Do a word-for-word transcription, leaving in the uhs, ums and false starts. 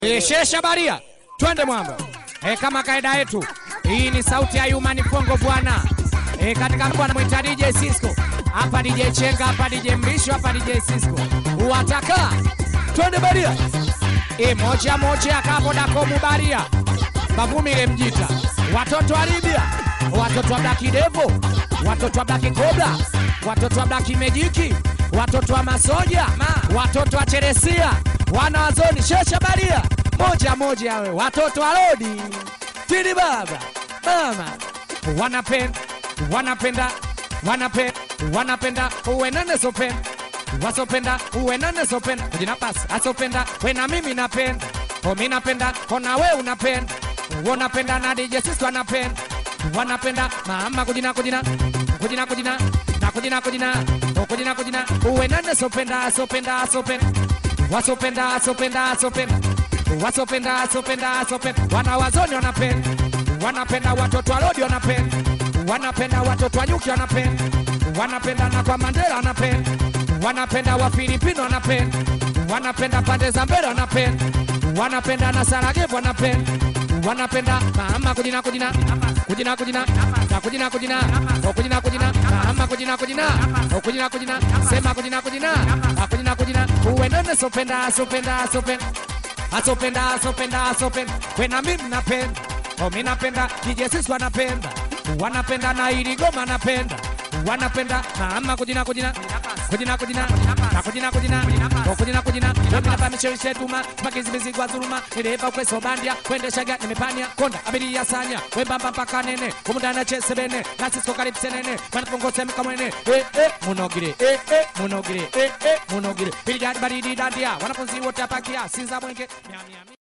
E, Shesha Baria, twende mwamba. E, kama kaida yetu, hii ni sauti ya Human Fongo bwana. E, katika bwana mwita D J Cisco. Hapa D J Chenga, hapa D J Mbisho, hapa D J Cisco. Uwataka, twende Baria. E, moja moja kapo dako mubaria. Bavumile mjita. Watoto wa Libya, watoto wa Black Devil, watoto wa Black Cobra, watoto wa Black Magic, watoto wa Masoja, watoto wa Cheresia, wana wazoni Shesha Baria. Moja moja we, watoto wa Lodi, Tini baba, mama, wanapenda, wanapenda, wanapenda, wanapenda, uwe nane sopenda, wasopenda, uwe nane sopenda, kujina pasi, asopenda, we na mimi napenda, o mi napenda, kona we unapenda, wanapenda na D J Cisco wanapenda, wanapenda, mama kujina kujina, kujina kujina, na kujina kujina, o kujina kujina, uwe nane sopenda, asopenda, asopenda, wasopenda, asopenda, asopenda, wasopenda, asopenda, asopenda, wana wazoni wanapenda, wanapenda watoto wa Lodi wanapenda, wanapenda watoto wa Nyuki wanapenda, wanapenda na kwa Mandela wanapenda, wanapenda wa Filipino wanapenda, wanapenda pande za mbele wanapenda, wanapenda na Sarajevo wanapenda, wanapenda mama kujina kujina, kujina kujina, na kujina kujina, o kujina kujina, mama kujina kujina, o kujina kujina, sema kujina kujina, na kujina kujina, uwe nane sopenda, asopenda, asopenda, asopenda, asopenda, asopenda, wena mimi napenda, o mimi napenda, D J Cisco wanapenda, wanapenda na Iligoma napenda, wanapenda mama kujina kujina, kujina kujina, na kujina kujina, o kujina kujina, mimi napa mishewishe tuma, makizi mizigwa dhuluma, nileva kweso bandia, kwende shaga nimepania, konda abiri ya sanya, wembamba mpaka nene, kumudana chese bene, na Cisco karibu senene, wanapongo semi kamwene, eh eh, munogire, eh eh, munogire, eh eh, munogire, biligari baridi dandia, wanaponzi wote apakia, sinza mwenge,